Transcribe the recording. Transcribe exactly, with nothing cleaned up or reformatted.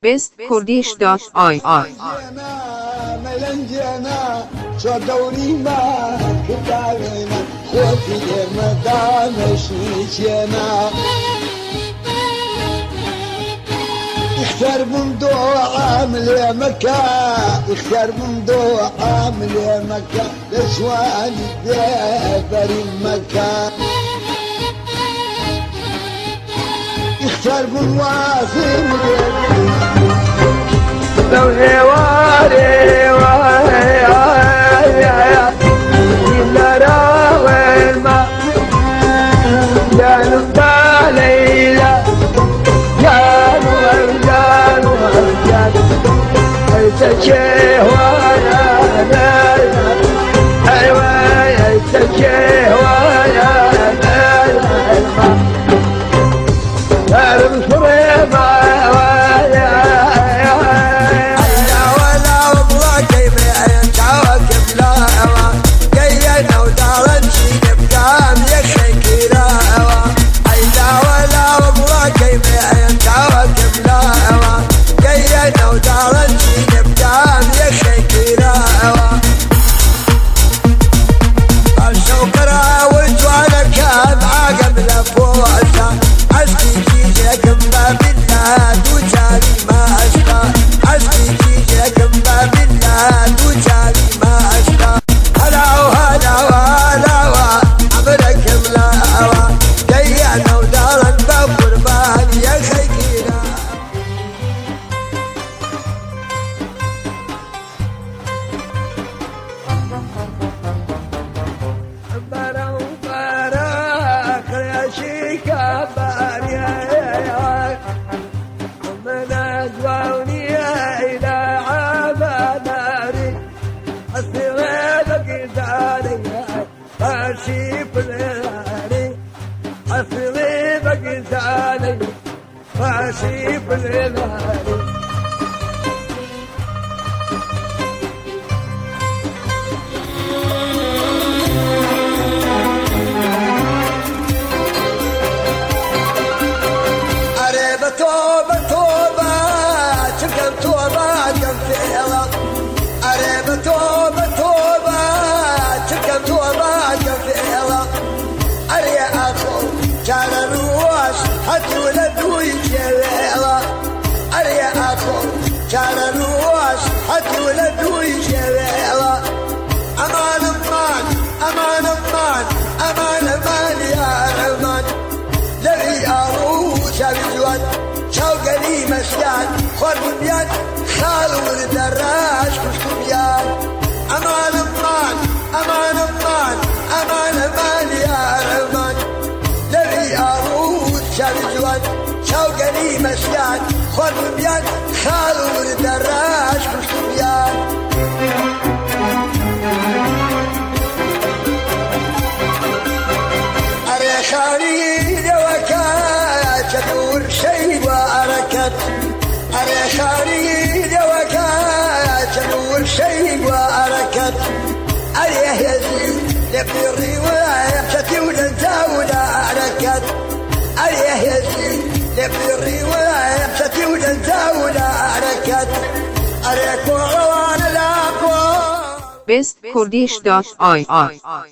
best kurdish dot i r ملنجنا شو دوري ما كتابنا خوتي مدام شيشنا اختار من ضوء عامل يا مكان اختار من ضوء عامل يا مكان لسوان الدابر المكان اختار من واثم لو هواري تكيه ويا ليلى ايوه تكيه ويا ليلى الفريمة ويا ايلا ولا والله كيف يتعاقب لا جينا ودار نشيد بقام يخيك لا ايلا ولا والله كيف يتعاقب لا جينا ودار نشيد بقام يخيك لا الشوكرة وجوانا كان عاقب لفوزة عزقي جيجك بابلاد وجاري ما أشقى عزقي جيجك بابلاد وجاري ما أشقى هلا وهلا وهلا عمرك ملاوى جينا ودارا بقربان يا خيكينا شيب الهاني حفظي بقتالي فاشيب الهاني أريبة توبة توبة تقم توبة قم فيها أريبة توبة توبة تقم توبة كان الرواش حتى ولد ويجيلا أريا أخو كان الرواش حتى ولد ويجيلا أمان أمان أمان أمان أمان أمان يا رمان لبي أروس بجوان شوقني مسيان خرب بيان خال ولد الراش كشكو بيان أمان أمان أمان أمان أمان أمان يا رمان شابجوان شوقني مسيان خرب بيان خال ولد الراش كشكو بيان أري خالي وكات تدور شيء وأركت أري خالي وكات تدور شيء وأركت أري يزيد لبني الرواية تتولى الزاولة أركت أريه يزيد لبني الرواية ستولى الزاولة أركت أريك وغوان الأقوى best kurdish dot i r